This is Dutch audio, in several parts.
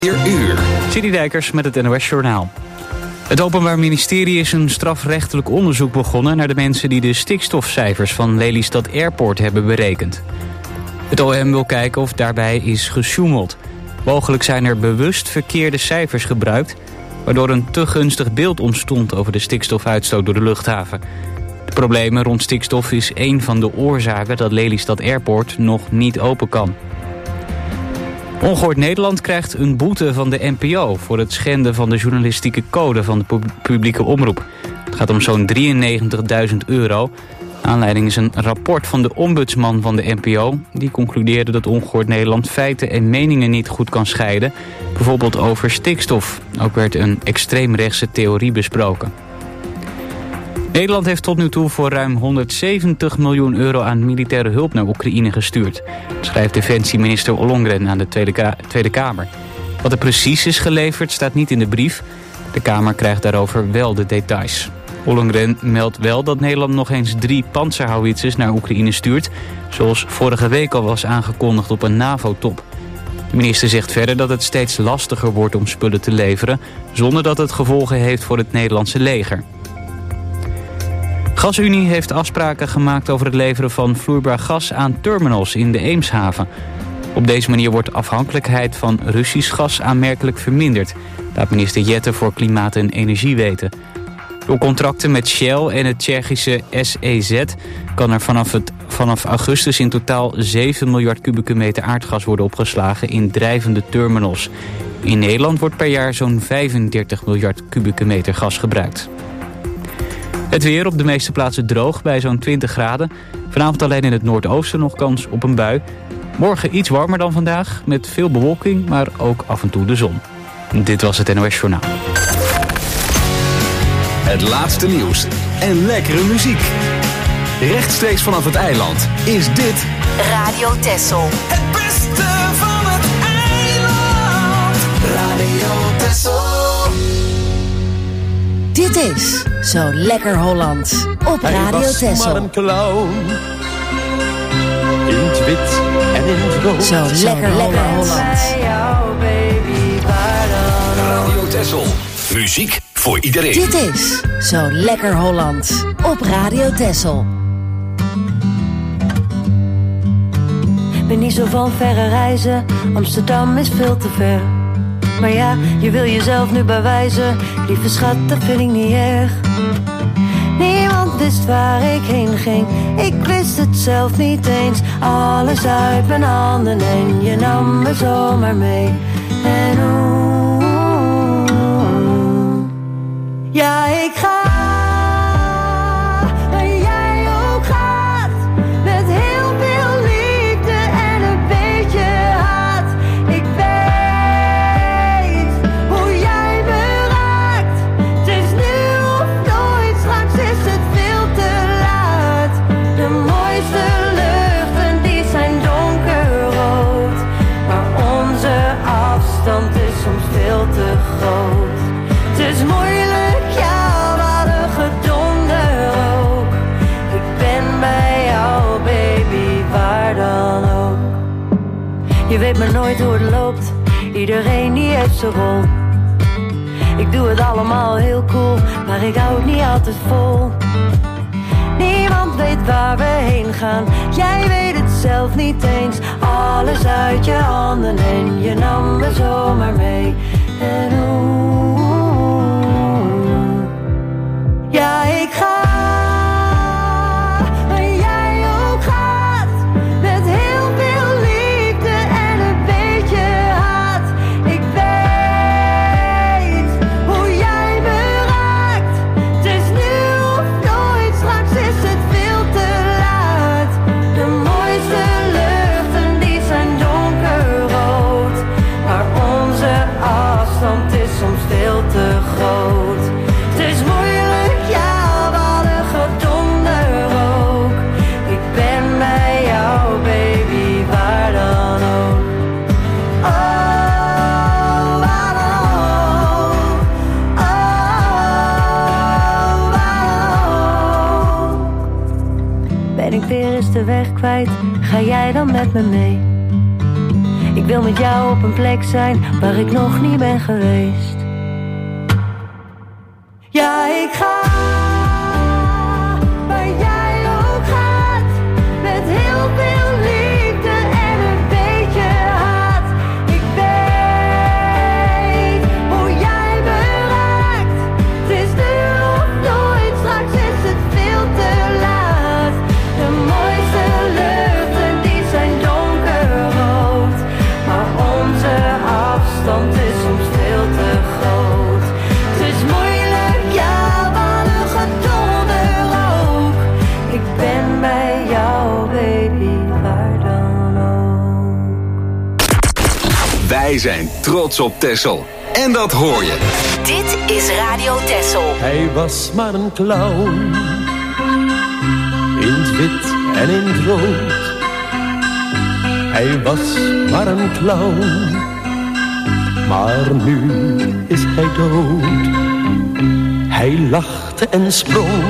Uur. Sidi Dijkers met het NOS Journaal. Het Openbaar Ministerie is een strafrechtelijk onderzoek begonnen naar de mensen die de stikstofcijfers van Lelystad Airport hebben berekend. Het OM wil kijken of daarbij is gesjoemeld. Mogelijk zijn er bewust verkeerde cijfers gebruikt, waardoor een te gunstig beeld ontstond over de stikstofuitstoot door de luchthaven. De problemen rond stikstof is één van de oorzaken dat Lelystad Airport nog niet open kan. Ongehoord Nederland krijgt een boete van de NPO voor het schenden van de journalistieke code van de publieke omroep. Het gaat om zo'n €93.000. Aanleiding is een rapport van de ombudsman van de NPO. Die concludeerde dat Ongehoord Nederland feiten en meningen niet goed kan scheiden. Bijvoorbeeld over stikstof. Ook werd een extreemrechtse theorie besproken. Nederland heeft tot nu toe voor ruim €170 miljoen aan militaire hulp naar Oekraïne gestuurd, schrijft defensieminister Ollongren aan de Tweede Kamer. Wat er precies is geleverd staat niet in de brief. De Kamer krijgt daarover wel de details. Ollongren meldt wel dat Nederland nog eens 3 panzerhouwitsers naar Oekraïne stuurt, zoals vorige week al was aangekondigd op een NAVO-top. De minister zegt verder dat het steeds lastiger wordt om spullen te leveren, zonder dat het gevolgen heeft voor het Nederlandse leger. GasUnie heeft afspraken gemaakt over het leveren van vloeibaar gas aan terminals in de Eemshaven. Op deze manier wordt afhankelijkheid van Russisch gas aanmerkelijk verminderd, laat minister Jette voor Klimaat en Energie weten. Door contracten met Shell en het Tsjechische SEZ kan er vanaf augustus in totaal 7 miljard kubieke meter aardgas worden opgeslagen in drijvende terminals. In Nederland wordt per jaar zo'n 35 miljard kubieke meter gas gebruikt. Het weer op de meeste plaatsen droog bij zo'n 20 graden. Vanavond alleen in het noordoosten nog kans op een bui. Morgen iets warmer dan vandaag, met veel bewolking, maar ook af en toe de zon. Dit was het NOS Journaal. Het laatste nieuws en lekkere muziek. Rechtstreeks vanaf het eiland is dit Radio Texel. Het beste van het eiland. Radio Texel. Dit is Zo Lekker Hollands op Radio Texel. Hij was maar een clown. In het wit en in het rood. Zo Lekker Hollands. Radio Texel. Muziek voor iedereen. Dit is Zo Lekker Hollands op Radio Texel. Ben niet zo van verre reizen, Amsterdam is veel te ver. Maar ja, je wil jezelf nu bewijzen, lieve schat, dat vind ik niet erg. Niemand wist waar ik heen ging, ik wist het zelf niet eens. Alles uit mijn handen en je nam me zomaar mee. En ja, ik ga. Je weet maar nooit hoe het loopt, iedereen die heeft zijn rol. Ik doe het allemaal heel cool, maar ik hou het niet altijd vol. Niemand weet waar we heen gaan, jij weet het zelf niet eens. Alles uit je handen en je nam me zomaar mee. En ja, ik ga. Ben ik weer eens de weg kwijt, ga jij dan met me mee? Ik wil met jou op een plek zijn waar ik nog niet ben geweest. Ja, ik ga waar jij ook gaat, met heel veel liefde en een beetje haat. Ik weet hoe jij me raakt. Het is nu of nooit, straks is het veel te laat. De mooiste luchten die zijn donkerrood, maar onze afstand is soms veel te groot. Het is moeilijk, ja, wat een gedonder ook. Ik ben bij jou, baby, waar dan ook. Wij zijn trots op Texel. En dat hoor je. Dit is Radio Texel. Hij was maar een clown, in het wit en in het rood. Hij was maar een clown, maar nu is hij dood. Hij lachte en sprong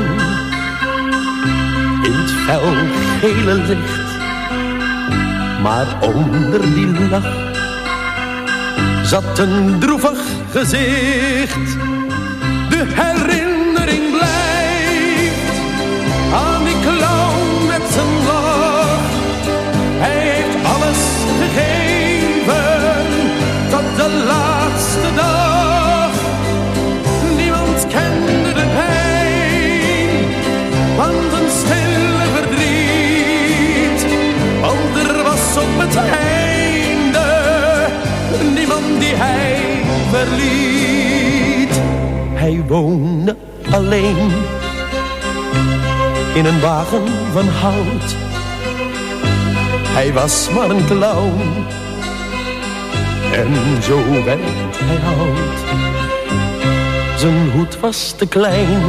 in het fel gele licht, maar onder die lach zat een droevig gezicht. De herinnering blijft aan die clown met zijn lach. Hij heeft alles gegeven tot de laatste dag. Niemand kende de pijn van een stille verdriet, want er was op het einde niemand die hij verliet. Hij woonde alleen in een wagen van hout. Hij was maar een clown en zo werd hij oud. Zijn hoed was te klein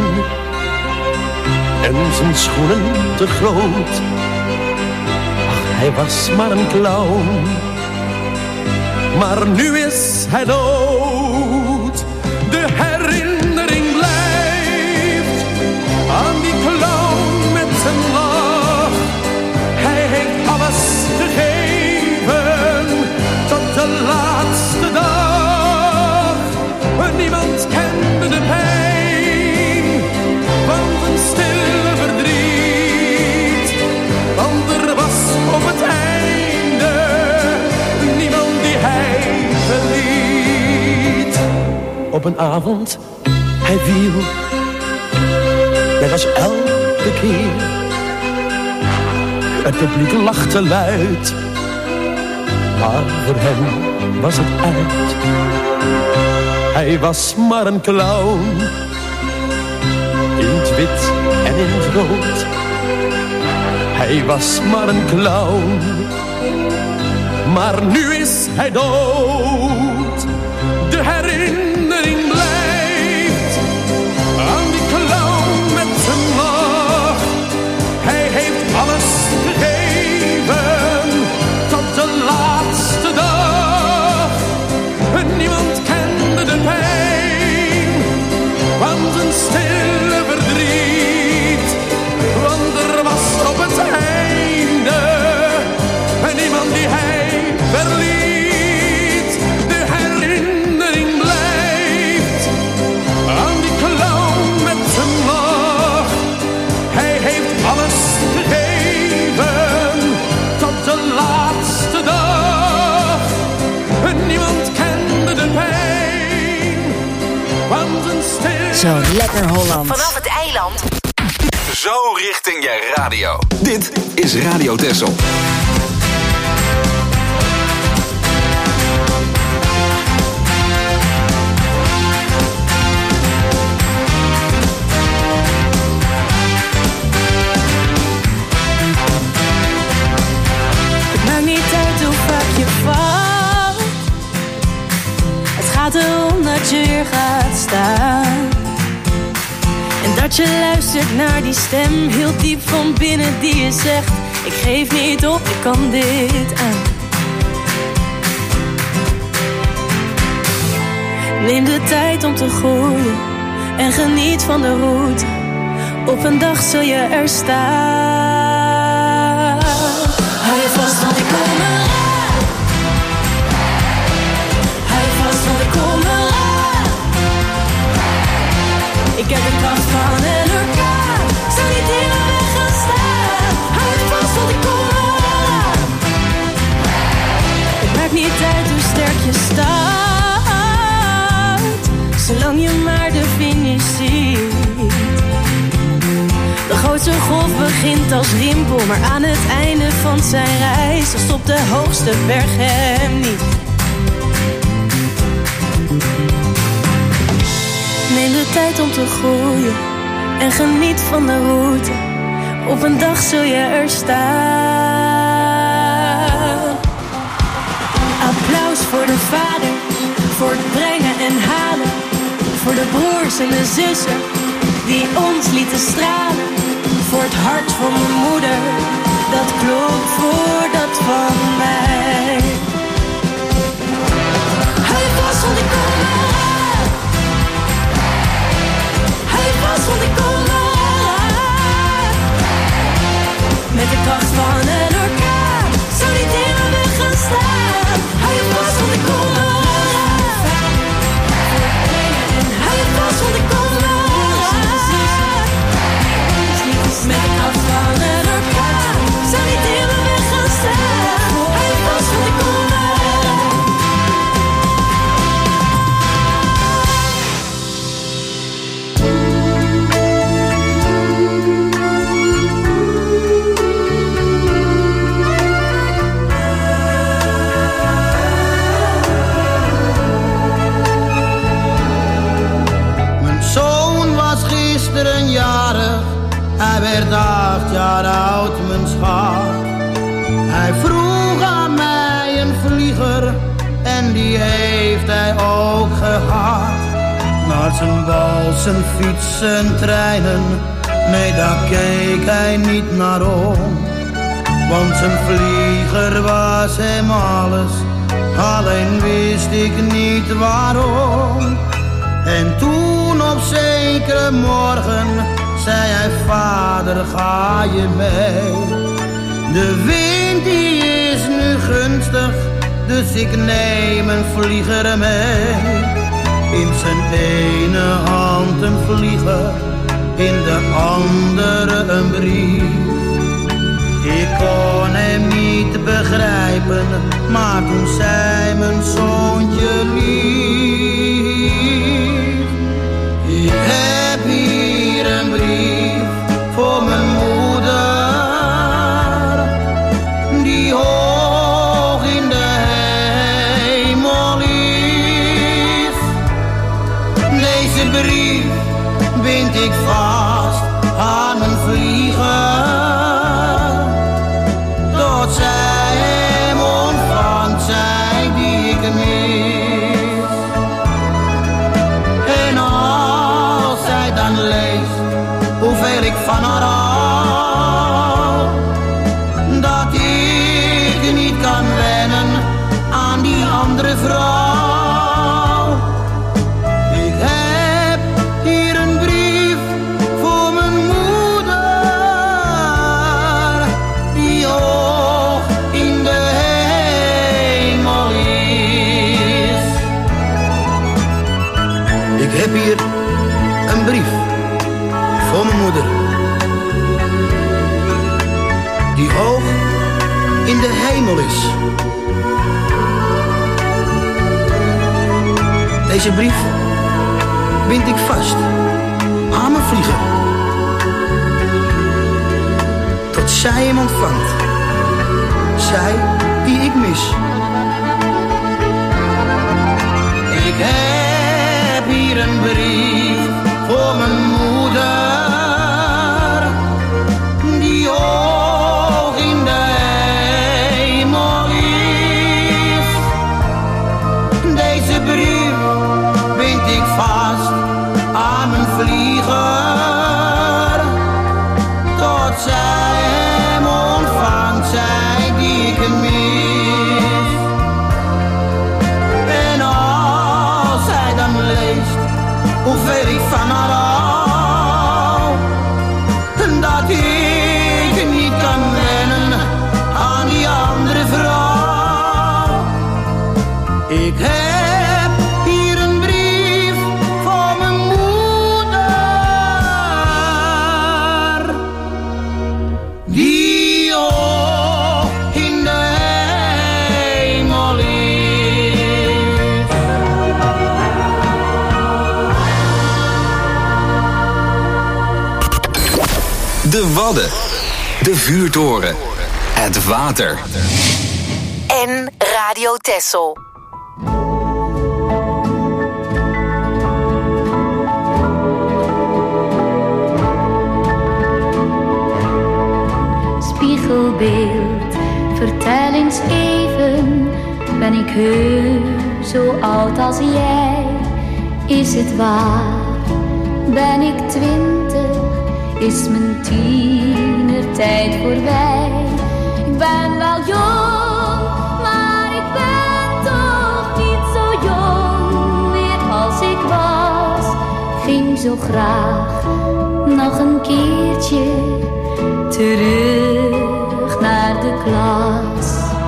en zijn schoenen te groot. Ach, hij was maar een clown, maar nu is hij dood. De herinnering blijft aan die clown met zijn lach. Hij heeft alles gegeven tot de laatste dag. Niemand kende de pijn van een stille verdriet, want er was op het einde niemand die hij verliet. Op een avond, hij viel, net als elke keer. Het publiek lachte luid, maar voor hem was het uit. Hij was maar een clown, in het wit en in het rood. Hij was maar een clown, maar nu is hij dood. De herinnering blijft aan die clown met zijn lach. Hij heeft alles gegeven tot de laatste dag. Niemand kende de pijn van zijn stille verdriet, want er was op het einde niemand die hij verliet. De herinnering blijft aan die clown met zijn lach. Hij heeft alles gegeven tot de laatste dag. Niemand kende de pijn van zijn stil. Zo lekker Holland. Vanaf het eiland. Zo richting je radio. Dit is Radio Texel. Het maakt niet uit hoe vaak je valt. Het gaat erom dat je weer gaat staan. En dat je luistert naar die stem heel diep van binnen die je zegt: ik geef niet op, ik kan dit aan. Neem de tijd om te groeien en geniet van de route. Op een dag zul je er staan. Hou je vast, want ik kom eraan. zijn golf begint als rimpel, maar aan het einde van zijn reis stopt de hoogste berg hem niet. Neem de tijd om te groeien en geniet van de route. Op een dag zul je er staan. Applaus voor de vader, voor het brengen en halen. Voor de broers en de zussen die ons lieten stralen. Voor het hart van mijn moeder, dat klopt voor dat van mij. Hou je vast, want ik kom eraan. Hou je vast, want ik kom eraan. Met de kracht van een orkaan zal niet in mijn weg gaan staan. Hou je vast, want ik kom eraan. Hou je vast, want ik kom eraan. Met de kracht van een orkaan zal niet in mijn weg gaan staan. Hou je vast, want ik kom eraan. Mijn zoon was gisteren jarig. Hij werd 8 jaar oud, mijn schat. Hij vroeg aan mij een vlieger en die heeft hij ook gehad. Naar zijn bal, zijn fiets, zijn treinen, nee daar keek hij niet naar om. Want zijn vlieger was hem alles, alleen wist ik niet waarom. En toen op zekere morgen zei hij, vader, ga je mee? De wind die is nu gunstig, dus ik neem een vlieger mee. In zijn ene hand een vlieger, in de andere een brief. Ik kon hem niet begrijpen, maar toen zei mijn zoontje lief. Ik heb hier een brief voor mijn moeder, die hoog in de hemel is. Deze brief bind ik vast aan mijn vlieger, tot zij hem ontvangt, zij die ik mis. En als zij dan leest hoeveel ik van haar hou, dat ik niet kan wennen aan die andere vrouw. Ik heb hier een brief voor mijn moeder, die hoog in de hemel is. Ik heb hier een brief voor mijn moeder, die hoog in de hemel is. Deze brief bind ik vast aan mijn vlieger, tot zij hem ontvangt, zij die ik mis. Ik heb hier een brief voor mijn moeder, die hoog in de hemel is. Deze brief bind ik vast aan mijn vlieger, tot zij hem ontvangt, zij die ik mis. En als zij dan leest hoeveel ik van haar hou, De Wadden. De Vuurtoren. Het water. En Radio Texel. Spiegelbeeld, vertel eens even, ben ik heus zo oud als jij? Is het waar? Ben ik 20? Is mijn tienertijd voorbij? Ik ben wel jong, maar ik ben toch niet zo jong meer als ik was. Ging zo graag nog een keertje terug naar de klas.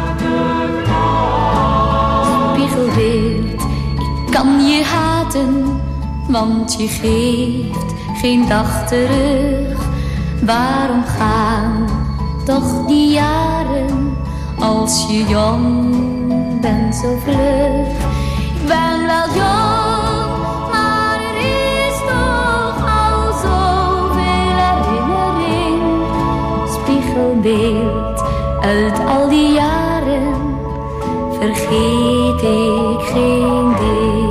Spiegelbeeld, ik kan je haten, want je geeft geen dag terug. Waarom gaan toch die jaren als je jong bent zo vlug? Ik ben wel jong, maar er is toch al zoveel herinnering. Spiegelbeeld, uit al die jaren vergeet ik geen deel.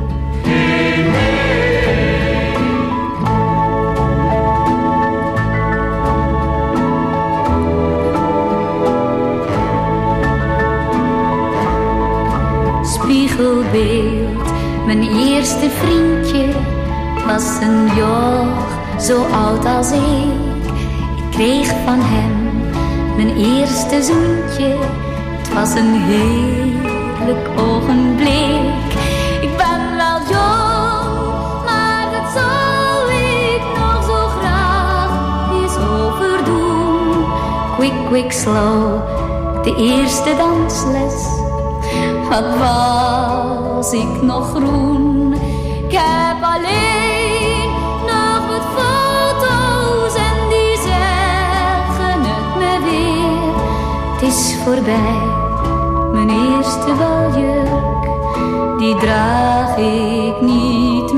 Spiegelbeeld, mijn eerste vriendje was een joch zo oud als ik. Ik kreeg van hem mijn eerste zoentje. Het was een heerlijk ogenblik. Ik ben wel jong, maar dat zou ik nog zo graag eens overdoen. Quick, quick, slow, de eerste dansles. Wat was ik nog groen? Ik heb alleen nog wat foto's en die zeggen het me weer. Het is voorbij, mijn eerste baljurk, die draag ik niet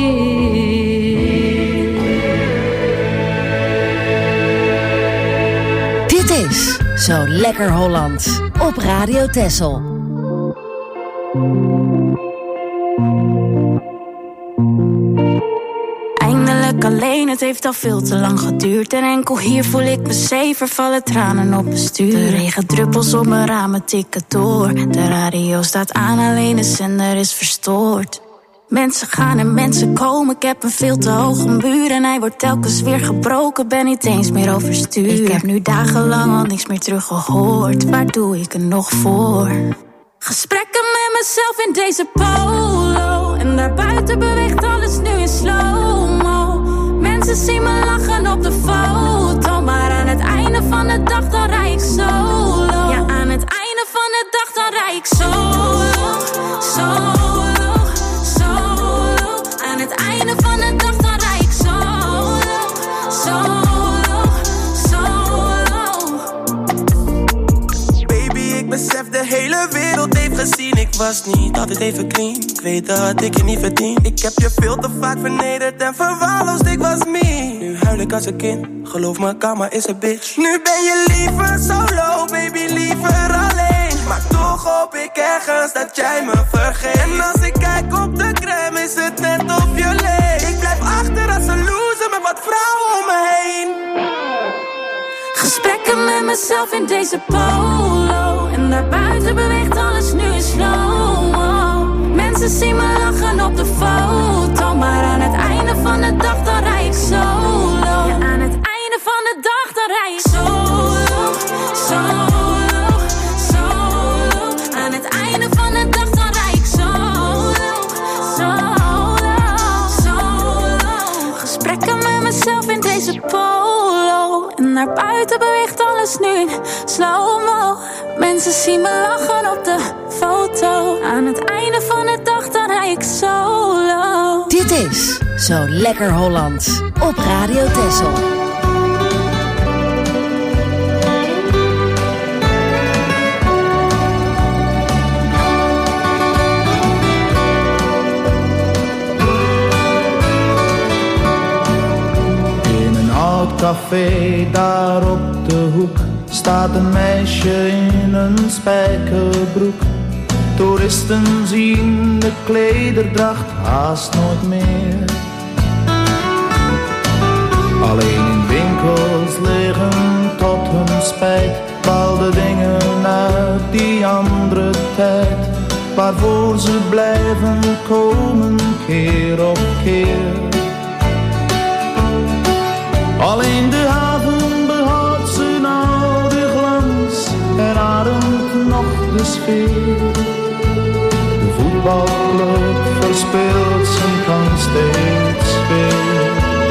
meer. Dit is Zo Lekker Hollands op Radio Texel. Eindelijk alleen, het heeft al veel te lang geduurd. En enkel hier voel ik me zever, vallen tranen op mijn stuur. De regendruppels op mijn ramen tikken door. De radio staat aan, alleen de zender is verstoord. Mensen gaan en mensen komen, ik heb een veel te hoge muur. En hij wordt telkens weer gebroken, ben niet eens meer overstuur. Ik heb nu dagenlang al niks meer teruggehoord. Waar doe ik er nog voor? Gesprekken met mezelf in deze polo. En daarbuiten beweegt alles nu in slow-mo. Mensen zien me lachen op de foto. Maar aan het einde van de dag dan rij ik solo. Ja, aan het einde van de dag dan rij ik solo. Solo, solo. Aan het einde van de dag dan rij ik solo. Solo, solo. Baby, ik besef de hele wereld heeft gezien. Ik was niet altijd even clean. Ik weet dat ik je niet verdien. Ik heb je veel te vaak vernederd en verwaarloosd. Ik was me. Nu huil ik als een kind. Geloof me, karma is een bitch. Nu ben je liever solo, baby, liever alleen. Maar toch hoop ik ergens dat jij me vergeet. En als ik kijk op de crème is het net of je leeft. Ik blijf achter als een loser met wat vrouwen om me heen. Gesprekken met mezelf in deze polo. En daarbuiten beweegt alles nu in slow-mo. Mensen zien me lachen op de foto. Maar aan het einde van de dag dan rij ik solo. Ja, aan het einde van de dag dan rij ik solo. Solo, solo. Aan het einde van de dag dan rij ik solo. Solo, solo. Gesprekken met mezelf in deze polo. En naar buiten beweegt alles nu in slow-mo. Mensen zien me lachen op de foto. Aan het einde van de dag dan rij ik solo. Dit is Zo Lekker Hollands op Radio Texel. In een oud café daar op de hoek staat een meisje in een spijkerbroek. Toeristen zien de klederdracht haast nooit meer. Alleen in winkels liggen tot hun spijt bepaalde dingen uit die andere tijd, waarvoor ze blijven komen keer op keer. Alleen de haven behoudt zijn oude glans en ademt nog de sfeer. De voetbalclub verspeelt zijn kans steeds weer.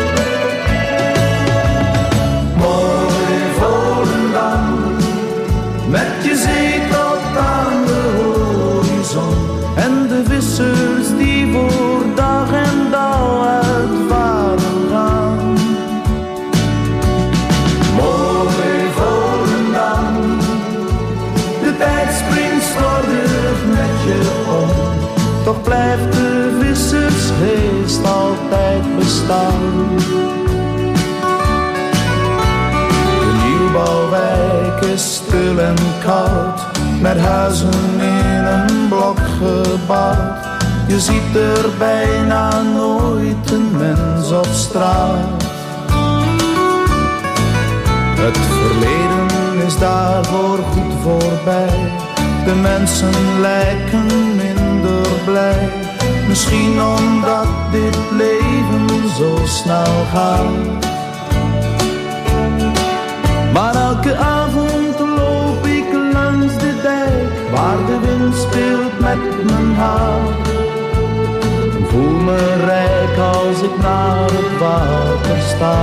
Mooi Volendam, met je zee tot aan de horizon en de vissers die voor dag en dauw uitvaren gaan. Mooi Volendam, de tijd springt slordig met je om, toch blijft de vissersgeest altijd bestaan. De nieuwbouwwijk is stil en koud, met huizen in een blok gebouwd. Je ziet er bijna nooit een mens op straat. Het verleden is daarvoor goed voorbij. De mensen lijken minder blij. Misschien omdat dit leven zo snel gaat. Maar elke avond loop ik langs de dijk, waar de wind speelt met mijn haar. Ik voel me rijk als ik naar het water sta.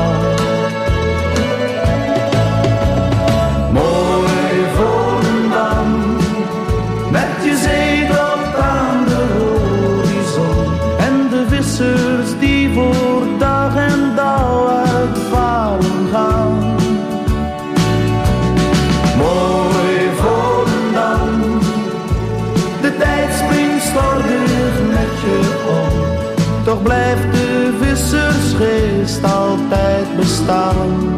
Mooi Volendam, met je zee tot aan de horizon en de vissers die voor dag en dauw uitvaren gaan. Mooi Volendam, de tijd springt slordig met je om, toch blijft de vissersgeest altijd bestaan.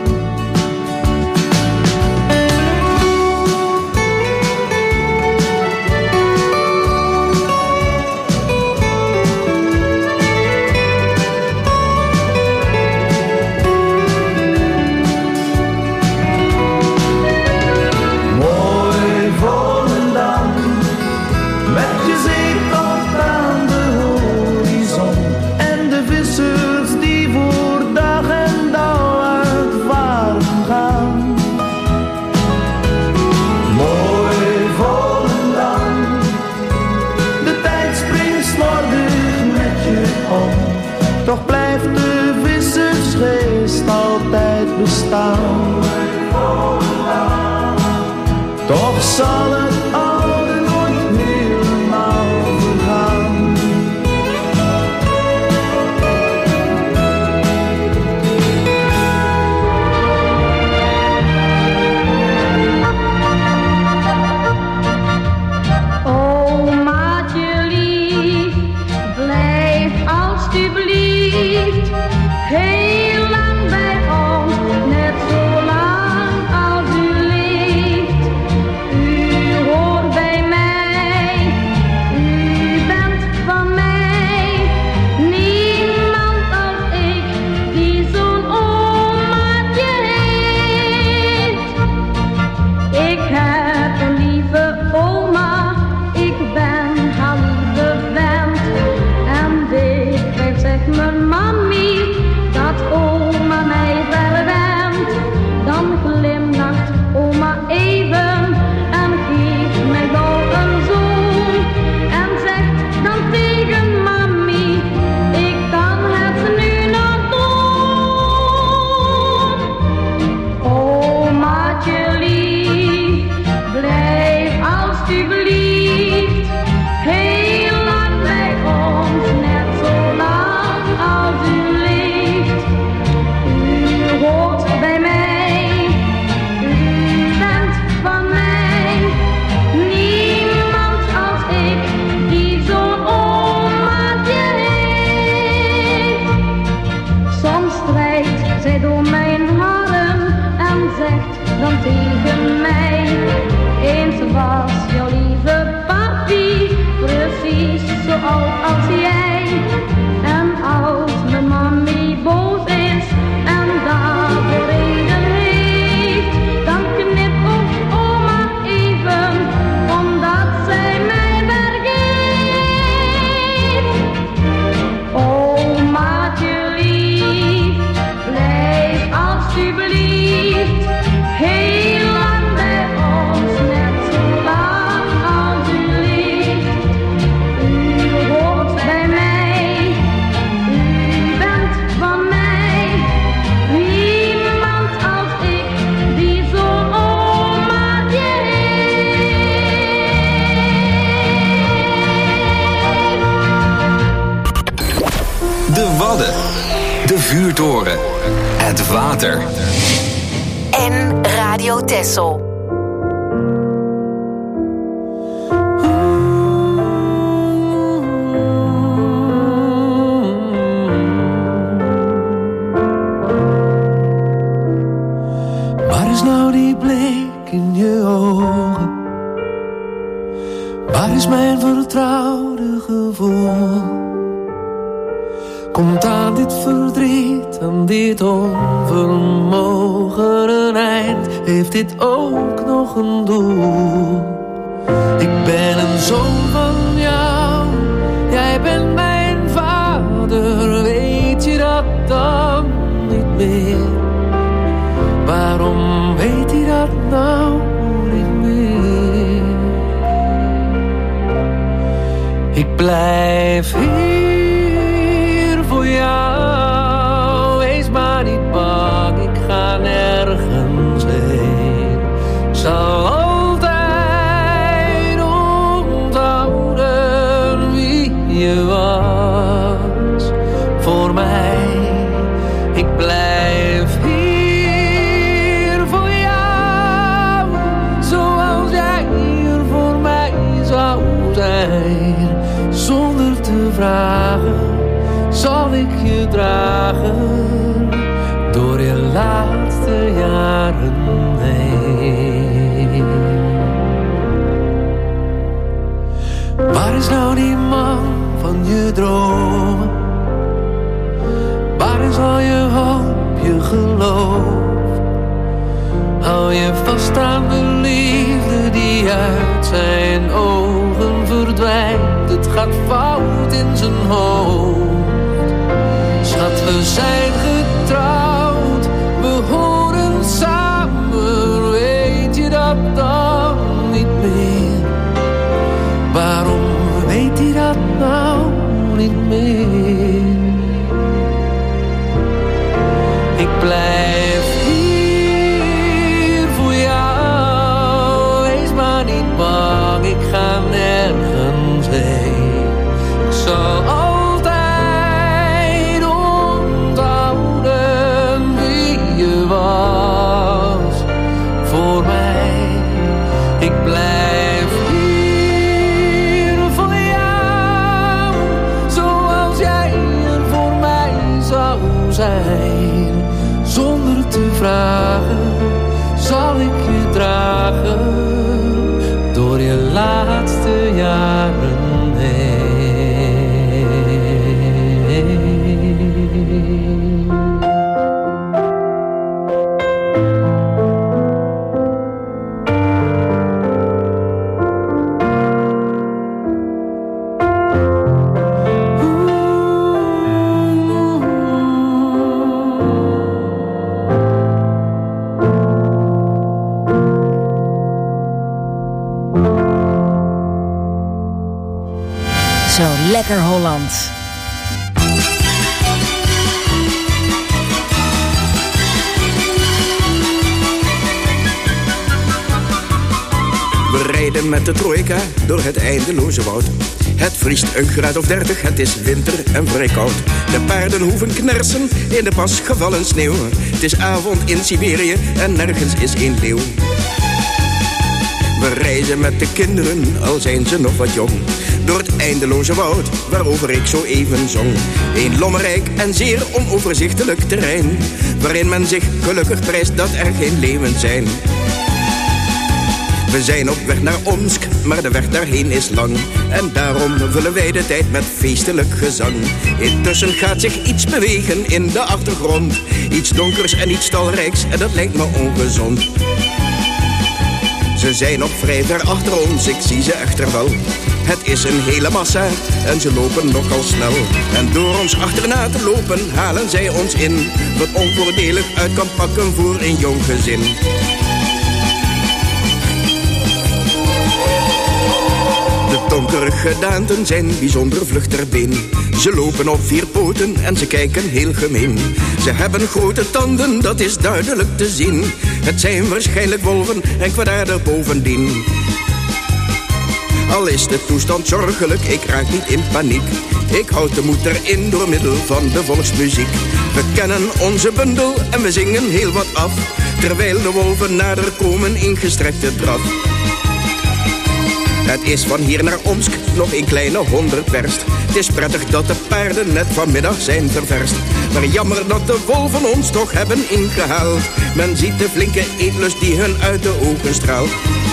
Toch blijft de vissersgeest altijd bestaan. Toch zal het oude nooit helemaal vergaan. Oh, maatje lief, blijf alstublieft heel lang bij ons, net zo lang als u leeft. U tegen mij. Eens was jouw lieve papi precies zo oud als jij. En als mijn mami boos is en daarvoor reden heeft, dan knipt ook oma even, omdat zij mij vergeet. Omaatje lief, blijf alsjeblieft heel lang bij ons, net zo lang als u leeft. U hoort bij mij, u bent van mij, niemand als ik die zo'n omaatje heeft. De Wadden, de vuurtoren, het water. En Radio Texel. Waar is nou die blik in je ogen? Waar is mijn vertrouwde gevoel? Komt aan dit verdriet, aan dit onvermogen een eind? Heeft dit ook nog een doel? Ik ben een zoon van jou, jij bent mijn vader. Weet je dat dan niet meer? Waarom weet hij dat nou niet meer? Ik blijf hier voor jou, wees maar niet bang, ik ga nergens heen. Ik zal altijd onthouden wie je was voor mij. Ik blijf hier voor jou, zoals jij hier voor mij zou zijn. Zonder te vragen zal ik je dragen door je laatste jaren heen. Waar is nou die man van je dromen? Waar is al je hoop, je geloof? Hou je vast aan de liefde die uit zijn ogen verdwijnt. Het gaat fout in zijn hoofd. Schat, we zijn getrouwd, we horen samen. Weet je dat dan niet meer? Waarom weet hij dat nou niet meer? Ik blijf hier voor jou, wees maar niet bang, ik ga nergens heen. Ik zal altijd onthouden wie je was voor mij. Ik blijf hier voor jou, zoals jij er voor mij zou zijn. Zonder te vragen zal ik je dragen door je laatste jaren heen. Zo lekker Holland. We rijden met de trojka door het eindeloze woud. Het vriest een graad of 30, het is winter en vrij koud. De paarden hoeven knersen in de pas gevallen sneeuw. Het is avond in Siberië en nergens is een leeuw. We reizen met de kinderen, al zijn ze nog wat jong. door het eindeloze woud waarover ik zo even zong. Een lommerrijk en zeer onoverzichtelijk terrein, waarin men zich gelukkig prijst dat er geen leeuwen zijn. We zijn op weg naar Omsk, maar de weg daarheen is lang. En daarom vullen wij de tijd met feestelijk gezang. Intussen gaat zich iets bewegen in de achtergrond. Iets donkers en iets talrijks, en dat lijkt me ongezond. Ze zijn nog vrij ver achter ons, ik zie ze echter wel. Het is een hele massa en ze lopen nogal snel. En door ons achterna te lopen halen zij ons in, wat onvoordelig uit kan pakken voor een jong gezin. De donkere gedaanten zijn bijzonder vlug ter been. Ze lopen op 4 poten en ze kijken heel gemeen. Ze hebben grote tanden, dat is duidelijk te zien. Het zijn waarschijnlijk wolven en kwaadaardig bovendien. Al is de toestand zorgelijk, ik raak niet in paniek. Ik houd de moed erin door middel van de volksmuziek. We kennen onze bundel en we zingen heel wat af, terwijl de wolven nader komen in gestrekte draf. Het is van hier naar Omsk nog een kleine 100 werst. Het is prettig dat de paarden net vanmiddag zijn ververst. Maar jammer dat de wolven ons toch hebben ingehaald. Men ziet de flinke eetlust die hun uit de ogen straalt.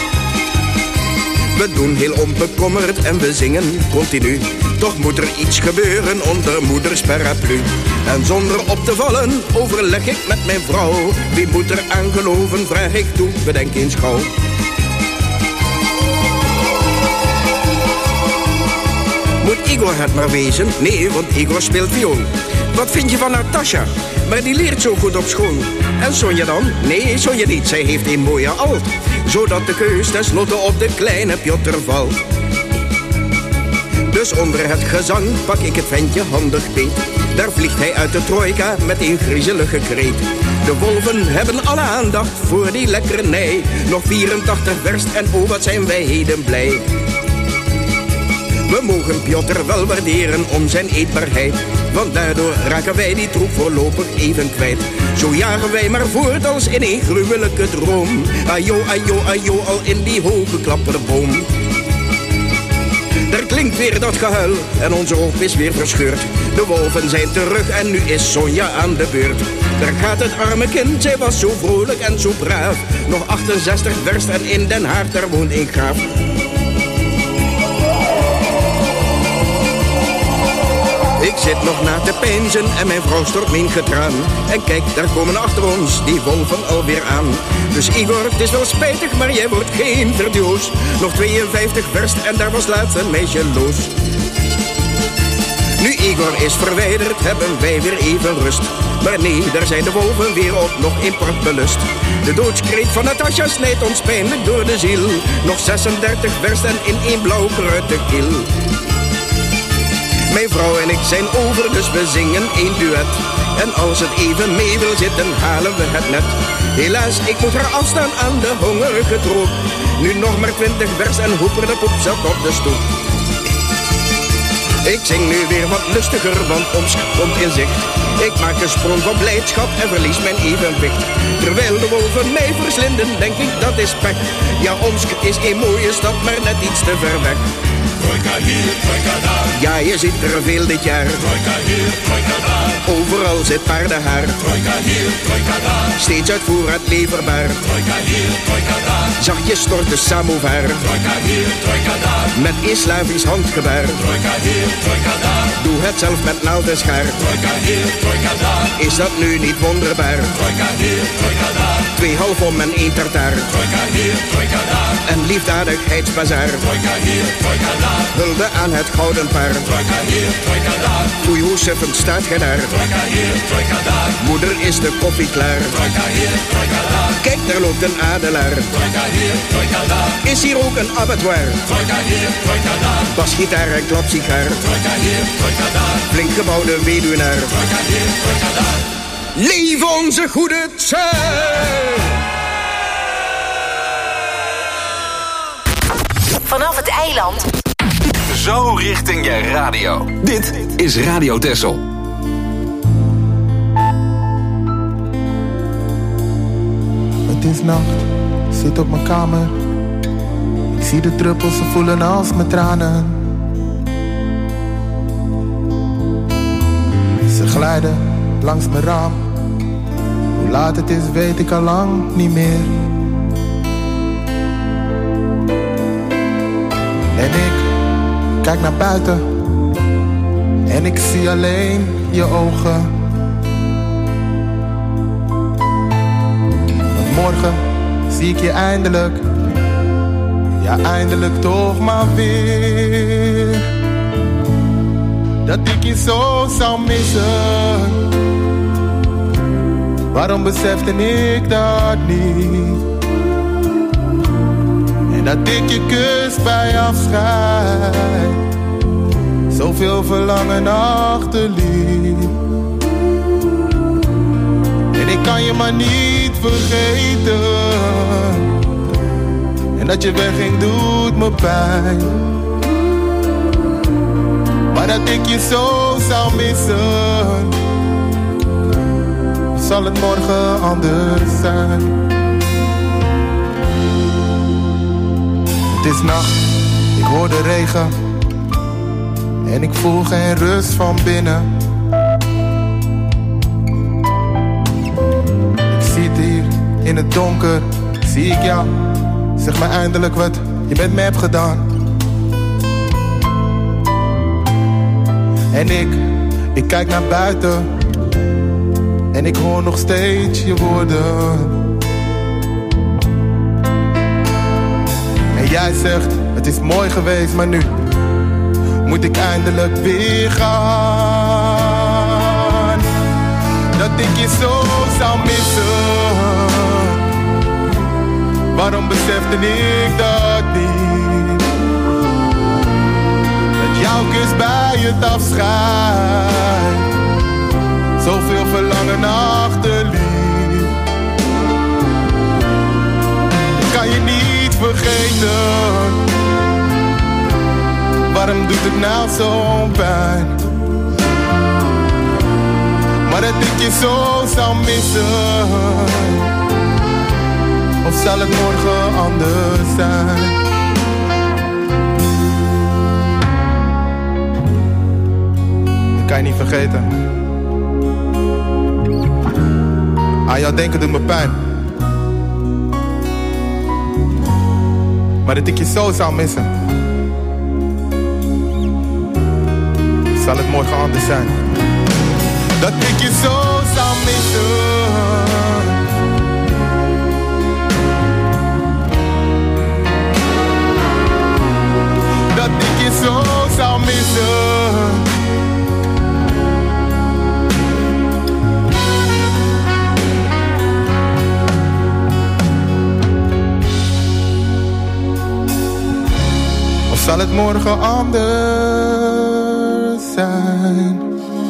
We doen heel onbekommerd en we zingen continu. Toch moet er iets gebeuren onder moeders paraplu. En zonder op te vallen overleg ik met mijn vrouw. Wie moet er aan geloven, vraag ik toe, bedenk eens gauw. Moet Igor het maar wezen? Nee, want Igor speelt viool. Wat vind je van Natasha? Maar die leert zo goed op school. En Sonja dan? Nee, Sonja niet, zij heeft een mooie alt. Zodat de keus tenslotte op de kleine Piotr valt. Dus onder het gezang pak ik het ventje handig beet. Daar vliegt hij uit de trojka met een griezelige kreet. De wolven hebben alle aandacht voor die lekkernij. Nog 84 verst en oh wat zijn wij heden blij. We mogen Piotr wel waarderen om zijn eetbaarheid, want daardoor raken wij die troep voorlopig even kwijt. Zo jagen wij maar voort als in een gruwelijke droom. Ajo, ajo, ajo, al in die hoge klapperboom. Daar klinkt weer dat gehuil en onze hoop is weer verscheurd. De wolven zijn terug en nu is Sonja aan de beurt. Daar gaat het arme kind, zij was zo vrolijk en zo braaf. Nog 68 verst en in Den Haag, daar woont een graaf. Ik zit nog na te peinzen en mijn vrouw stort mijn getraan. En kijk, daar komen achter ons die wolven alweer aan. Dus Igor, het is wel spijtig, maar jij wordt geen verdioos. Nog 52 verst en daar was laatst een meisje los. Nu Igor is verwijderd, hebben wij weer even rust. Maar nee, daar zijn de wolven weer op, nog in prachtbelust. De doodskreet van Natasha snijdt ons pijnlijk door de ziel. Nog 36 verst en in één blauw geruite keel. Mijn vrouw en ik zijn over, dus we zingen een duet. En als het even mee wil zitten, halen we het net. Helaas, ik moet haar afstaan aan de hongerige troep. Nu nog maar 20 vers en Hoeper de poep zat op de stoep. Ik zing nu weer wat lustiger, want Omsk komt in zicht. Ik maak een sprong van blijdschap en verlies mijn evenwicht. Terwijl de wolven mij verslinden, denk ik dat is pech. Ja, Omsk is een mooie stad, maar net iets te ver weg. Trojka hier, trojka daar. Ja, je ziet er veel dit jaar. Trojka hier, trojka daar. Overal zit paardenhaar. Trojka hier, trojka daar. Steeds uit voorraad leverbaar. Trojka hier, trojka daar. Zachtjes stort de samovar. Trojka hier, trojka daar. Met een Slavisch handgebaar. Trojka hier, trojka daar. Doe het zelf met naald en schaar. Trojka hier, trojka daar. Is dat nu niet wonderbaar? Trojka hier, trojka daar. 2 halfom en 1 tartaar. Trojka hier, trojka daar. Een liefdadigheidsbazaar. Trojka hier, trojka daar. Hulde aan het gouden paar. Trojka hier, trojka daar. Oei, hoe suffend staat gij daar? Trojka hier, trojka daar. Moeder, is de koffie klaar? Trojka hier, trojka daar. Kijk, daar loopt een adelaar. Trojka hier, trojka daar. Is hier ook een abattoir? Trojka hier, trojka daar. Basgitaar en klapsigaar. Trojka hier, trojka daar. Flink gebouwde weduwnaar. Trojka hier, trojka daar. Leef onze goede tijd! Vanaf het eiland. Zo richting je radio. Dit is Radio Texel. Het is nacht, ik zit op mijn kamer. Ik zie de druppels, ze voelen als mijn tranen. glijden langs mijn raam. Hoe laat het is weet ik al lang niet meer. En ik kijk naar buiten en ik zie alleen je ogen. Want morgen zie ik je eindelijk, ja eindelijk toch maar weer. Dat ik je zo zou missen, waarom besefte ik dat niet? En dat ik je kus bij afscheid zoveel verlangen achterliet. En ik kan je maar niet vergeten, en dat je wegging doet me pijn. Maar dat ik je zo zou missen, zal het morgen anders zijn. Het is nacht, ik hoor de regen en ik voel geen rust van binnen. Ik zie het hier in het donker, zie ik jou. Zeg me eindelijk wat je met me hebt gedaan. En ik kijk naar buiten en ik hoor nog steeds je woorden. En jij zegt, het is mooi geweest, maar nu moet ik eindelijk weer gaan. Dat ik je zo zou missen, waarom besefte ik dat niet? Dat jouw kus bij het afscheid zoveel verlangen achterliet. Ik kan je niet vergeten, waarom doet het nou zo'n pijn? Maar dat ik je zo zou missen, of zal het morgen anders zijn? Dat kan je niet vergeten. Aan jou denken doet me pijn, maar dat ik je zo zou missen, zal het morgen anders zijn. Dat ik je zo zou missen, dat ik je zo zou missen. Of zal het morgen anders zijn?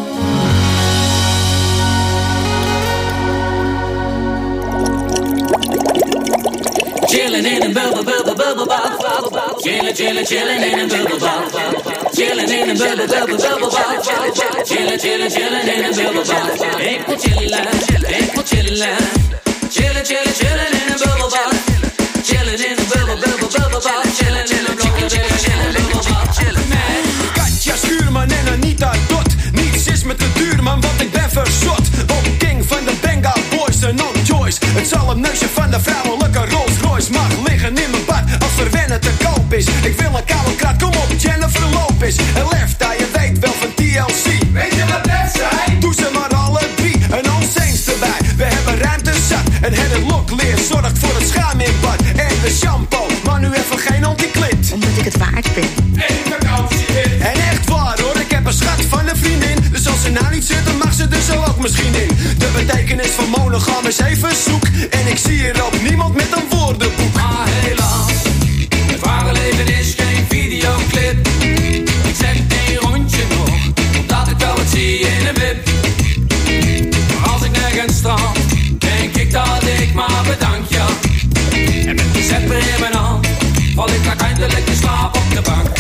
Chillin' in a bubble, bubble, bubble, bubble. Chillin', chillin', chillin' in a bubble, bubble. Chillin' in a bubble, bubble, bubble, bubble. Chillin', chillin', chillin' in a bubble, bubble. Ik wil chillen, ik wil chillen. Chillin', chillin', chillin' in a bubble, bubble. Chillin' in a bubble, bubble, bubble, bubble. Chillin' in a bubble, chillin' bubble, bubble. Katja Schuurman en Anita Dot. Niets is me te duur, man, want ik ben verzot. Op King van de Benga Boys en on Joyce. Het zalmneusje van de vrouwelijke Rolls Royce mag liggen in mijn bad als verwennen te koop is. Ik wil een koude krat, kom op, Jennifer Lopez. En Lefta, je weet wel van TLC. Weet je wat net zijn? Doe ze maar alle drie, en ons eens erbij. We hebben ruimte zat, en het lokleer zorgt voor het schaam in bad. En de shampoo, maar nu even geen anti-klit. Omdat ik het waard ben. En vakantie in. En echt waar hoor, ik heb een schat van een vriendin. Dus als ze nou niet zit, dan mag ze er zo ook misschien in. De betekenis van monogam is even zoek. En ik zie hier ook niemand met een woordenboek. Maar helaas, het ware leven is geen videoclip. Ik zeg één rondje nog, omdat ik wel wat zie in een wip. Maar als ik nergens strand, denk ik dat ik maar bedank ja. En met die zepper in mijn hand, val ik uiteindelijk in slaap op de bank.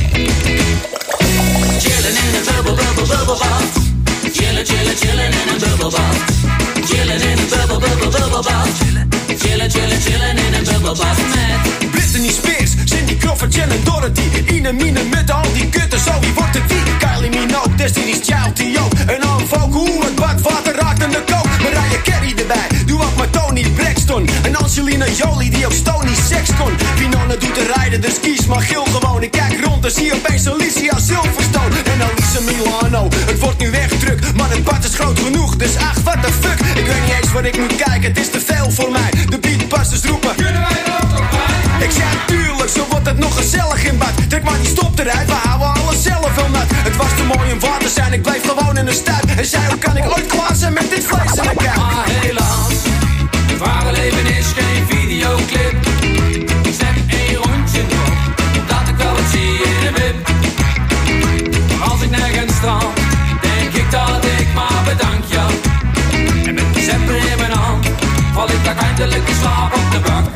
Chillen in een bubbel, bubbel, bubbelbad. Chillen, chillen, chillen in een bubbelbad. Chillen in een bubbel, bubbel, bubbelbad. Chillen, chillen, chillen in een bubbelbad met Britney Spears, Cindy Crawford, Jen en Dorothy. Ine Mine met al die kutten, zo wie wordt het wie? Kylie Minogue, Destiny's Child, T.O. En Anne Folk, hoe Tina Jolie die op Stony seks kon. Pinone doet de rijden, dus kies maar geel gewoon. Ik kijk rond en zie opeens Alicia Silverstone. En Alice Milano, het wordt nu echt druk. Maar het bad is groot genoeg, dus ach, what the fuck. Ik weet niet eens wat ik moet kijken, het is te veel voor mij. De beatbusters roepen, kunnen wij er ook nog bij? Ik zei tuurlijk, zo wordt het nog gezellig in bad. Trek maar die stop eruit, we houden alles zelf wel nat. Het was te mooi om waar te zijn, ik bleef gewoon in de stuip. En zei, hoe kan ik ooit klaar zijn met dit vlees in de kuip? Maar helaas, het ware leven is geen videoclip. Ik zet één rondje nog, dat ik wel wat zie in de wip. Maar als ik nergens strand, denk ik dat ik maar bedank jou. En met de zepper in mijn hand, val ik uiteindelijk in slaap op de bank.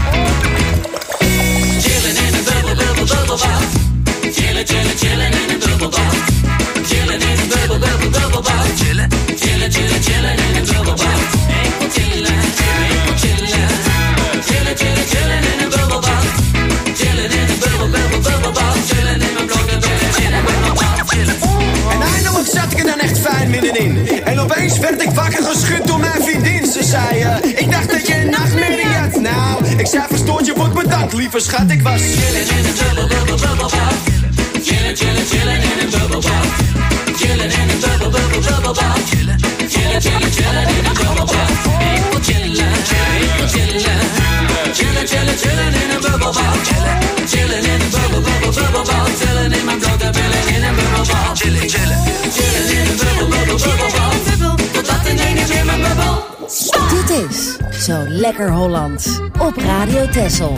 Chillen in een bubbelbad. Chillen, chillen, chillen in een bubbelbad. Chillen in een bubbelbad. Chillen, chillen, chillen, chillen in een bubbelbad. Ik wil chillen, ik wil chillen. Chillen, chillen, chillen in een bubbelbad. Chillen in een bubbelbad. Chillen in mijn blote billen, chillen met mijn bad. Chillen. En eindelijk zat ik er dan echt fijn middenin. En opeens werd ik wakker geschud door mijn vriendin. Ze zei, ik dacht dat je een nachtmerrie had. Nou, ik zei verstoord, je wordt bedankt, lieve schat. Ik was chillen in een bubbelbad. Chillen, chillen, chillen in een bubbelbad. Chillen in een bubbelbad. Chillen, chillen, chillen, chillen in een bubbelbad. Ik wil chillen, ik wil chillen. Chillen, chillen, chillen in een bubbelbad. Chillen in een bubbelbad. Chillen in mijn blote billen in een bubbelbad. Chillen, chillen, chillen in een bubbelbad. Totdat ineens weer mijn bubbel. Dit is Zo Lekker Holland op Radio Texel.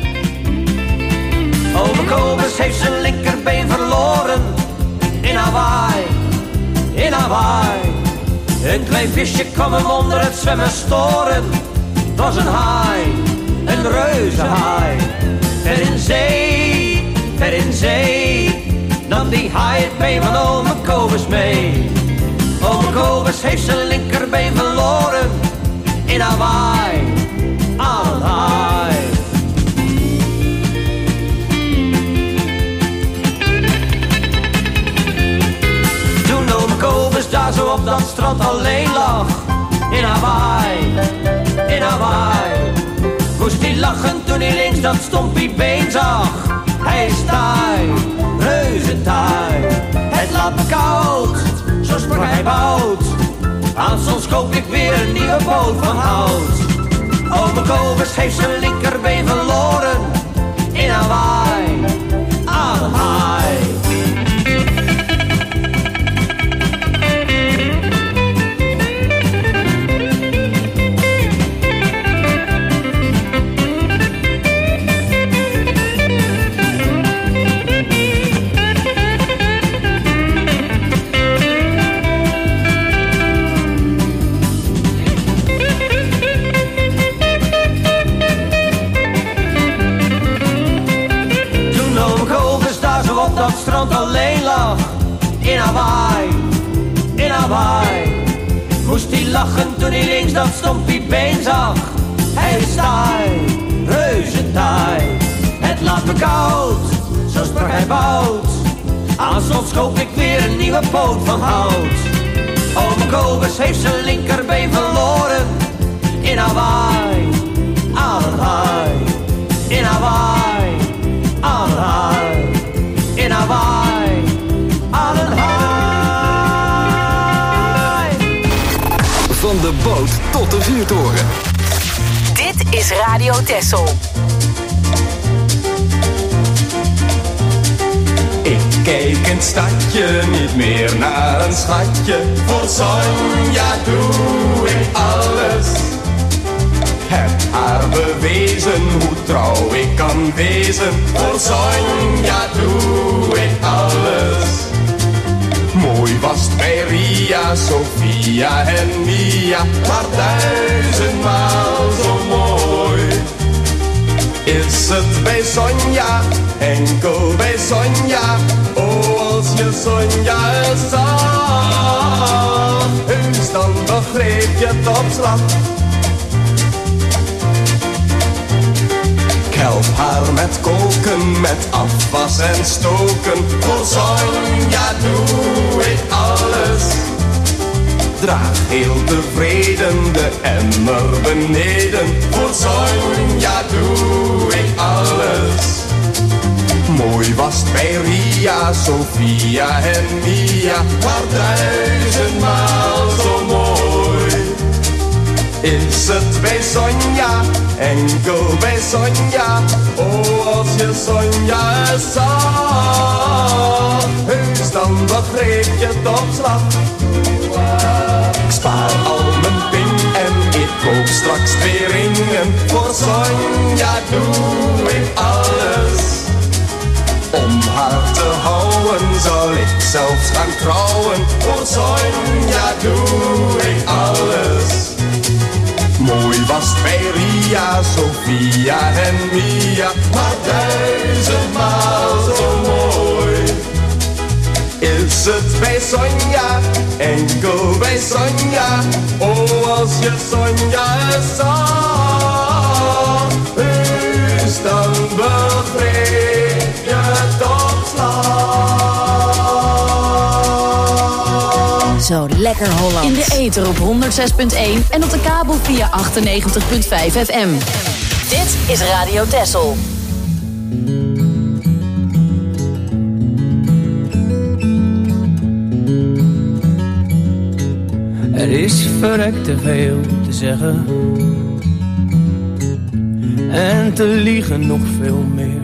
Ome Kobus heeft zijn linkerbeen verloren in Hawaii, in Hawaii. Een klein visje kwam hem onder het zwemmen storen. Het was een haai, een reuzenhaai. Ver in zee, nam die haai het been van ome Kobus mee. Ome Kobus heeft zijn linkerbeen verloren in Hawaii, aan een haai. Kobus daar zo op dat strand alleen lag. In Hawaii, in Hawaii. Moest hij lachen toen hij links dat stompiebeen zag. Hij is taai, reuze taai. Het laat me koud, zo sprak hij bout. Aan soms koop ik weer een nieuwe boot van hout. Ome Kobus heeft zijn linkerbeen verloren. In Hawaii, aan een haai. Alleen lag in Hawaii, in Hawaii. Moest hij lachen toen hij links dat stompiebeen zag. Hij is taai, reuze taai. Het laat me koud, zo sprak hij bout. Aan soms koop ik weer een nieuwe poot van hout. Ome Kobus heeft zijn linkerbeen verloren in Hawaii, aan een haai. In Hawaii, aan een haai. In Hawaii, aan een haai. Van de boot tot de vuurtoren. Dit is Radio Texel. Ik kijk in het stadje niet meer naar een schatje. Voor Sonja doe ik alles. Heb haar bewezen hoe trouw ik kan wezen. Voor Sonja doe ik alles. Mooi was het bij Ria, Sofia en Mia, maar 1000-maal zo mooi. Is het bij Sonja, enkel bij Sonja. Oh, als je Sonja eens zag, heus dan begreep je het op slag. Ik help haar met koken, met afwas en stoken. Voor Sonja doe ik alles. draag heel tevreden de emmer beneden. Voor Sonja doe ik alles. Mooi was het bij Ria, Sofia en Mia, maar 1000-maal zo mooi. Is het bij Sonja, enkel bij Sonja, oh als je Sonja eens zag, heus dan begreep je het op slag. Ik spaar al mijn ping en ik koop straks 2 ringen, voor Sonja doe ik alles. Om haar te houden zal ik zelfs gaan trouwen, voor Sonja doe ik alles. Mooi was het bij Ria, Sofia en Mia, maar 1000-maal zo mooi. Is het bij Sonja, enkel bij Sonja, oh als je Sonja eens zag, heus dan begreep je het op slag. Zo lekker Holland. In de ether op 106.1 en op de kabel via 98.5 FM. Dit is Radio Texel. Er is verrekte veel te zeggen en te liegen nog veel meer.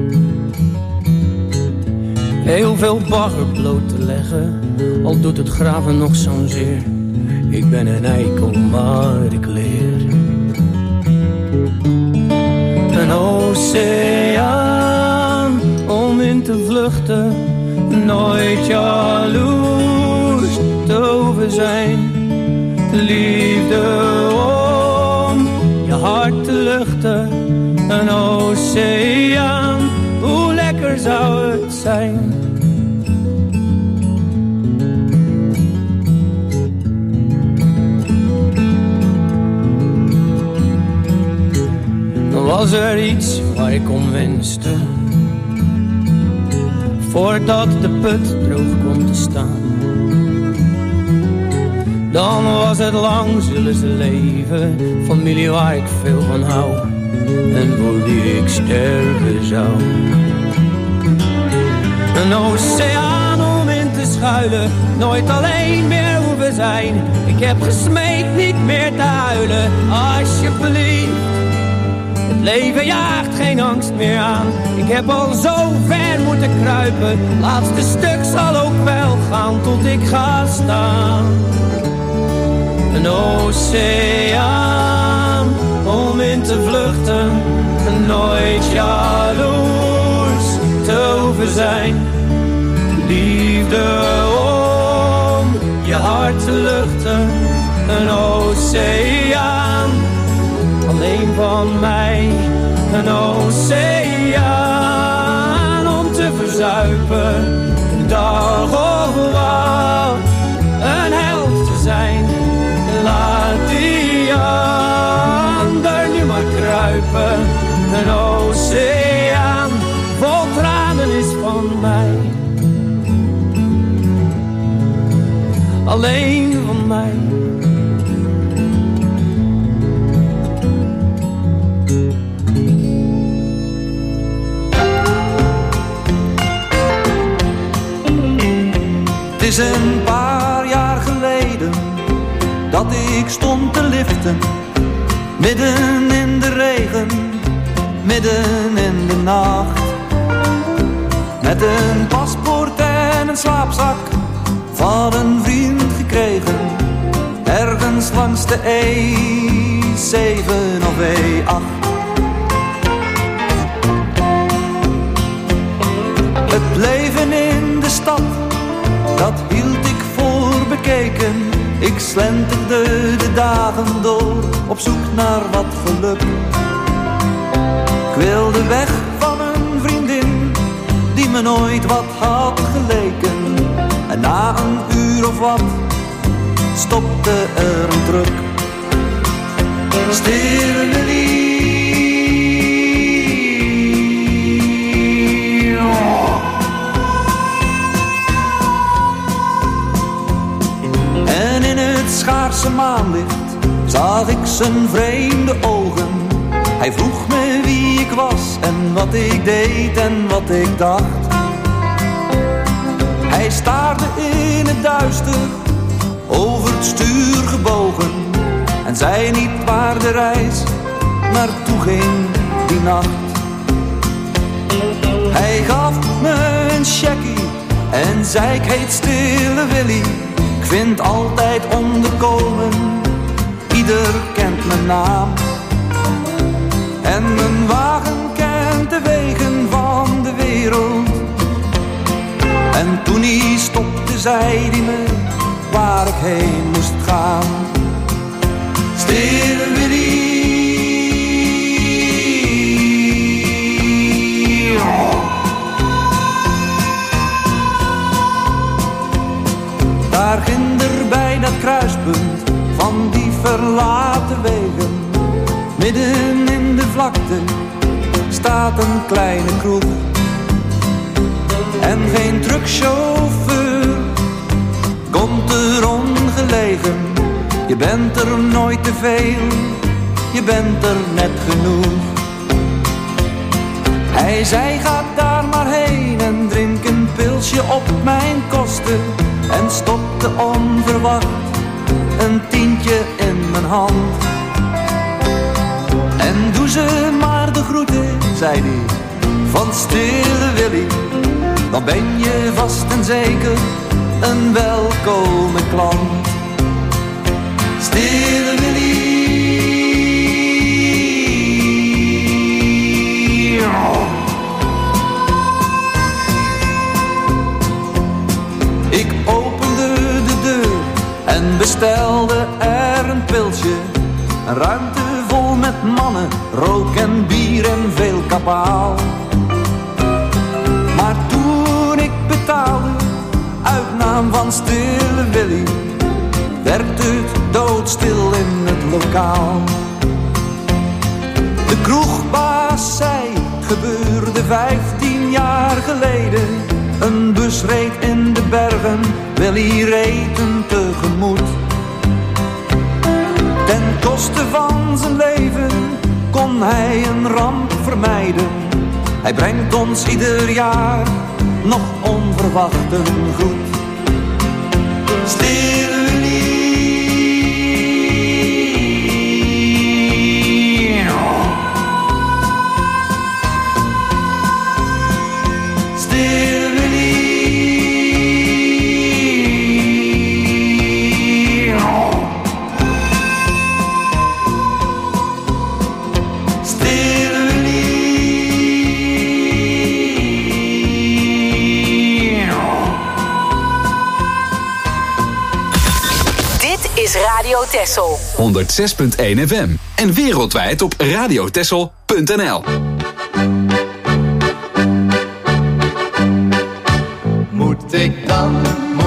Heel veel bagger bloot te leggen, al doet het graven nog zo'n zeer. Ik ben een eikel, maar ik leer. Een oceaan om in te vluchten, nooit jaloers te over zijn. Liefde om je hart te luchten, een oceaan, hoe lekker zou het zijn. Dan was er iets waar ik om wenste, voordat de put droog komt te staan. Dan was het lang zullen ze leven, familie waar ik veel van hou en voor die ik sterven zou. Een oceaan om in te schuilen, nooit alleen meer hoeven zijn. Ik heb gesmeekt niet meer te huilen, alsjeblieft. Het leven jaagt geen angst meer aan, ik heb al zo ver moeten kruipen. Laatste stuk zal ook wel gaan tot ik ga staan. Een oceaan om in te vluchten, nooit jaloers te hoeven zijn. Liefde om je hart te luchten, een oceaan alleen van mij. Een oceaan om te verzuipen, dag of wat, een held te zijn. Laat die ander nu maar kruipen. Een oceaan vol tranen is van mij. Alleen van mij. Het is een paar jaar geleden dat ik stond te liften, midden in de regen, midden in de nacht. Met een paspoort en een slaapzak van een vriend gekregen, ergens langs de E7 of E8. Het leven in de stad, dat hield ik voor bekeken. Ik slenterde de dagen door, op zoek naar wat geluk. Ik wilde weg van een vriendin, die me nooit wat had geleken. En na een uur of wat, stopte er een truck. Stille lief. paarse maanlicht zag ik zijn vreemde ogen. Hij vroeg me wie ik was en wat ik deed en wat ik dacht. Hij staarde in het duister, over het stuur gebogen, en zei niet waar de reis naartoe ging die nacht. Hij gaf me een checkie en zei ik heet Stille Willy. Ik vind altijd onderkomen, ieder kent mijn naam. En mijn wagen kent de wegen van de wereld. En toen hij stopte zei hij me waar ik heen moest gaan. Stille Willy. Daar ginder bij dat kruispunt van die verlaten wegen, midden in de vlakte staat een kleine kroeg. En geen truckchauffeur komt er ongelegen. Je bent er nooit te veel, je bent er net genoeg. Hij zei ga daar maar heen en drink een pilsje op mijn kosten. En stopte onverwacht een tientje in mijn hand. En doe ze maar de groeten, zei hij, van Stille Willy. Dan ben je vast en zeker een welkome klant. Stille Willy. Ik opende de deur en bestelde er een pilsje. Een ruimte vol met mannen, rook en bier en veel kabaal. Maar toen ik betaalde, uit naam van Stille Willy, werd het doodstil in het lokaal. De kroegbaas zei, het gebeurde 15 jaar geleden. Een bus reed in de bergen, Willy reed hem tegemoet. Ten koste van zijn leven kon hij een ramp vermijden. Hij brengt ons ieder jaar nog onverwacht een groet. Stille Willy. Stille Willy. Radio Texel 106.1 FM en wereldwijd op radiotexel.nl. Moet ik dan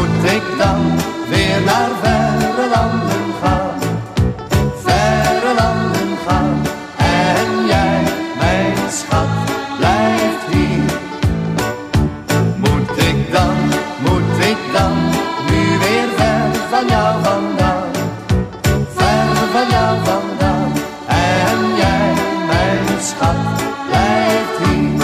weer naar verre landen gaan? Verre landen gaan en jij, mijn schat, blijft hier. Moet ik dan nu weer ver van jou vandaan? Van jou vandaan en jij, mijn schat, blijft hier.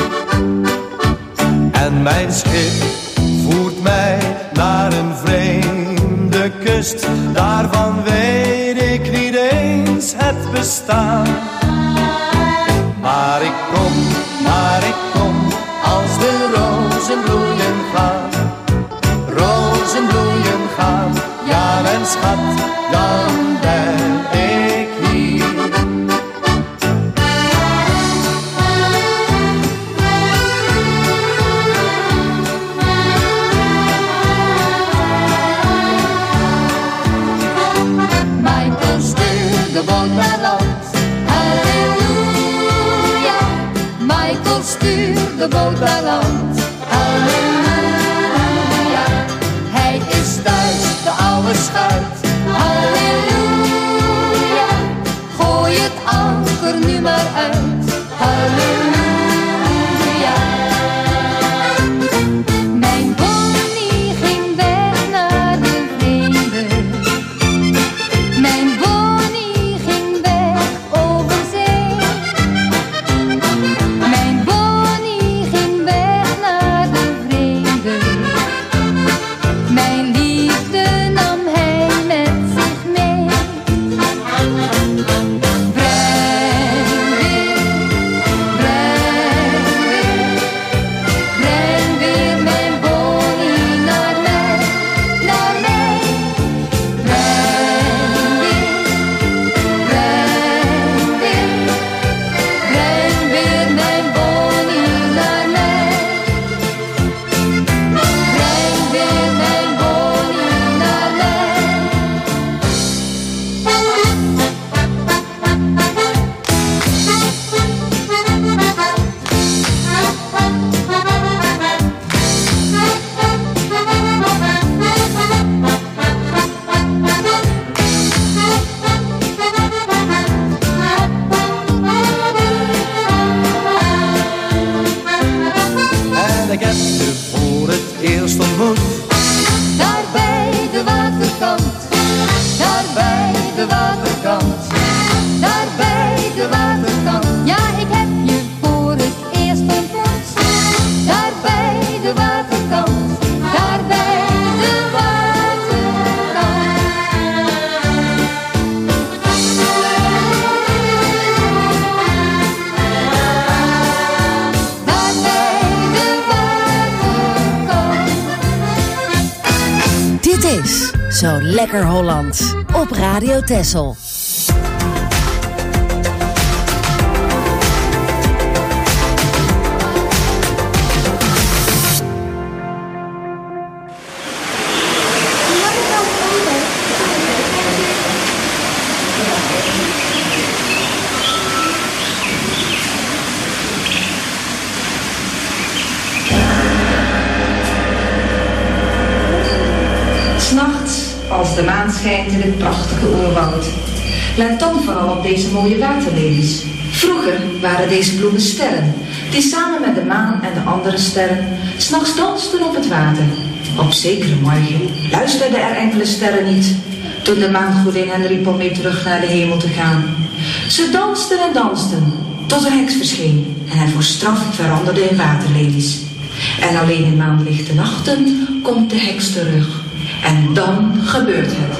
En mijn schip voert mij naar een vreemde kust. Daarvan weet ik niet eens het bestaan. Maar ik kom als de rozen bloeien gaan. Rozen bloeien gaan, ja mijn schat, dan ben ik hier. Michael stuurt de boot naar land, halleluja. Michael stuurt de boot naar land, halleluja. Hij is thuis, de oude schuit, halleluja. Gooi het anker nu maar uit, halleluja. Mijn Bonnie ging weg naar de vrede. Zo lekker Hollands. Op Radio Texel. Als de maan schijnt in het prachtige oerwoud. Let dan vooral op deze mooie waterlelies. Vroeger waren deze bloemen sterren, die samen met de maan en de andere sterren 's nachts dansten op het water. Op zekere morgen luisterden er enkele sterren niet, toen de maangodin hen riep om mee terug naar de hemel te gaan. Ze dansten en dansten, tot een heks verscheen en hen voor straf veranderde in waterlelies. En alleen in maanlichte nachten komt de heks terug. En dan gebeurt het.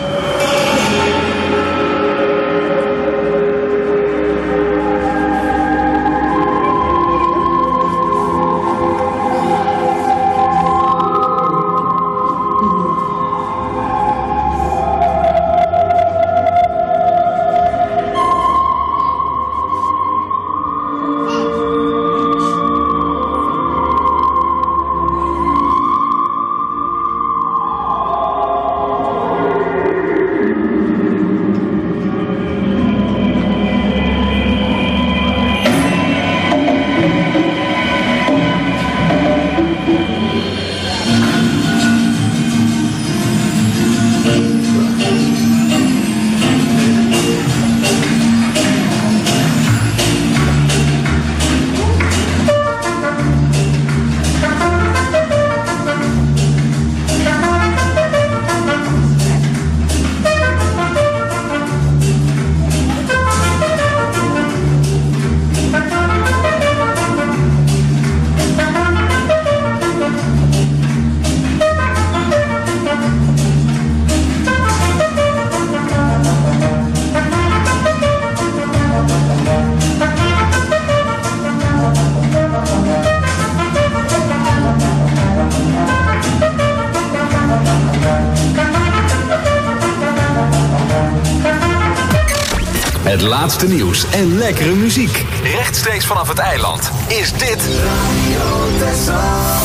Het laatste nieuws en lekkere muziek. Rechtstreeks vanaf het eiland is dit Radio Texel.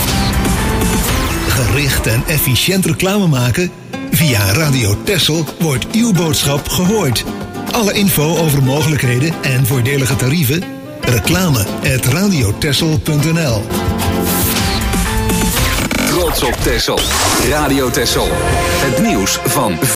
Gericht en efficiënt reclame maken? Via Radio Texel wordt uw boodschap gehoord. Alle info over mogelijkheden en voordelige tarieven? reclame@radiotexel.nl. Trots op Texel. Radio Texel. Het nieuws van